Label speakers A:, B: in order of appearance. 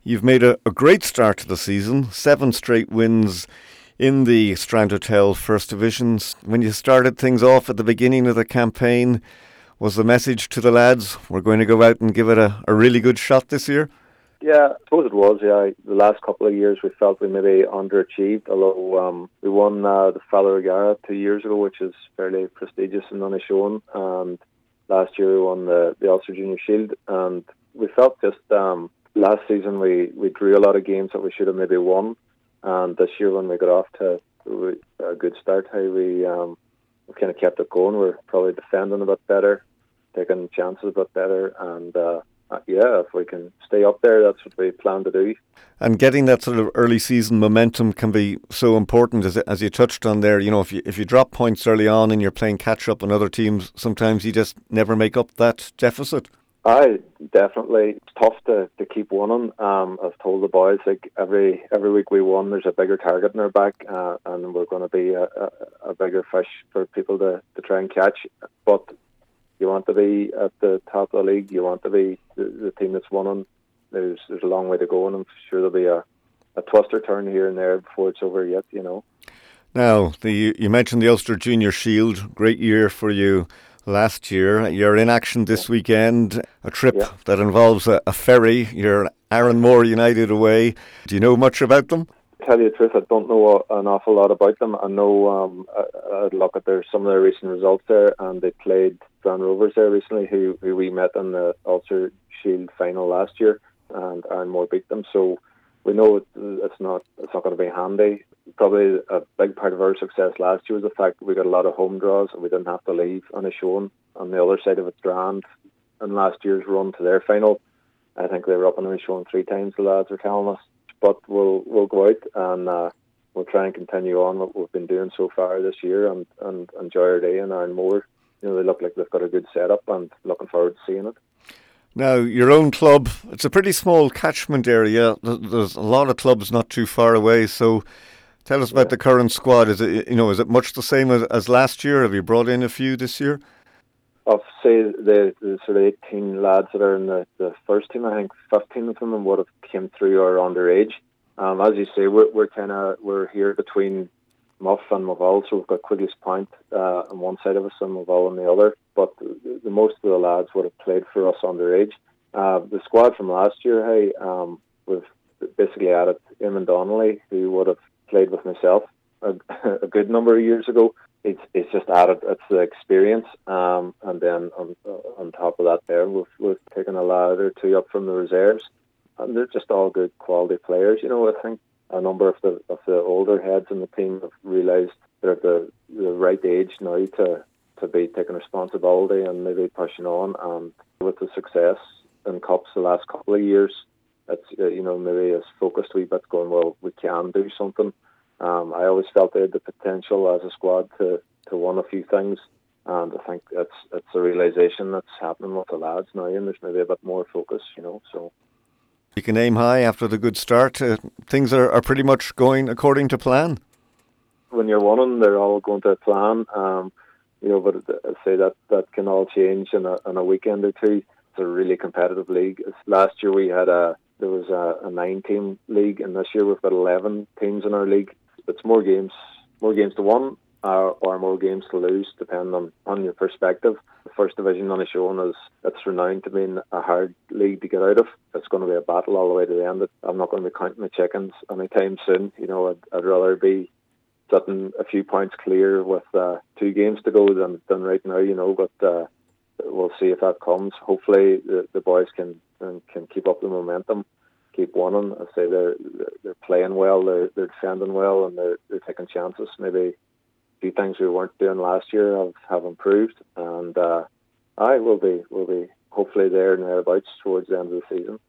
A: You've made a great start to the season, 7 straight wins in the Strand Hotel First Divisions. When you started things off at the beginning of the campaign, was the message to the lads, we're going to go out and give it a really good shot this year?
B: Yeah, I suppose it was. Yeah, the last couple of years we felt we maybe underachieved. Although we won the Fala Regara 2 years ago, which is fairly prestigious and Inishowen, and last year we won the Ulster Junior Shield. And we felt just last season we drew a lot of games that we should have maybe won. And this year when we got off to a good start, how we kind of kept it going. We're probably defending a bit better, taking chances a bit better, and if we can stay up there, that's what we plan to do.
A: And getting that sort of early season momentum can be so important, as you touched on there. You know, if you drop points early on and you're playing catch up on other teams, sometimes you just never make up that deficit.
B: Aye, definitely. It's tough to keep winning. I've told the boys, like every week we won, there's a bigger target in our back, and we're going to be a bigger fish for people to try and catch. But you want to be at the top of the league. You want to be the team that's winning. There's a long way to go, and I'm sure there'll be a twist or turn here and there before it's over yet, you know.
A: Now, you mentioned the Ulster Junior Shield. Great year for you last year. You're in action this weekend, a trip that involves a ferry. You're Aaronmore United away. Do you know much about them?
B: To tell you the truth, I don't know an awful lot about them. I know I'd look at some of their recent results there, and they played Grand Rovers there recently, who we met in the Ulster Shield final last year, and Aaronmore beat them. So we know it's not going to be handy. Probably a big part of our success last year was the fact that we got a lot of home draws and we didn't have to leave Inishowen. On the other side of it, Strand, in last year's run to their final, I think they were up in Inishowen 3 times, the lads are telling us. But we'll go out and we'll try and continue on what we've been doing so far this year and enjoy our day in Aaronmore. You know, they look like they've got a good setup and looking forward to seeing it.
A: Now, your own club, it's a pretty small catchment area. There's a lot of clubs not too far away, so tell us about the current squad. Is it much the same as last year? Have you brought in a few this year?
B: I'll say the sort of 18 lads that are in the first team, I think 15 of them would have came through are underage. As you say, we're here between Muff and Moville, so we've got Quigley's Point on one side of us and Moville on the other. But the most of the lads would have played for us underage. The squad from last year, we've basically added Eamon Donnelly, who would have played with myself a good number of years ago. It's just added, it's the experience, and then on top of that there, we've taken a lad or two up from the reserves, and they're just all good quality players. You know, I think a number of the older heads in the team have realised they're at the right age now to be taking responsibility and maybe pushing on. And with the success in cups the last couple of years, it's maybe it's focused a wee bit, going, well, we can do something. I always felt they had the potential as a squad to win a few things, and I think it's a realisation that's happening with the lads now, and there's maybe a bit more focus, you know. So
A: you can aim high after the good start. Things are pretty much going according to plan.
B: When you're winning, they're all going to plan, but I say that can all change in a weekend or two. It's a really competitive league. Last year there was a 9-team league, and this year we've got 11 teams in our league. It's more games to win or more games to lose, depending on your perspective. The First Division on Inishowen it's renowned to being a hard league to get out of. It's going to be a battle all the way to the end. I'm not going to be counting the chickens anytime soon. You know, I'd rather be sitting a few points clear with 2 games to go than right now. You know, but we'll see if that comes. Hopefully, the boys can keep up the momentum, keep winning. I say they're playing well, they're defending well, and they're taking chances. Maybe a few things we weren't doing last year have improved, and we'll be hopefully there and thereabouts towards the end of the season.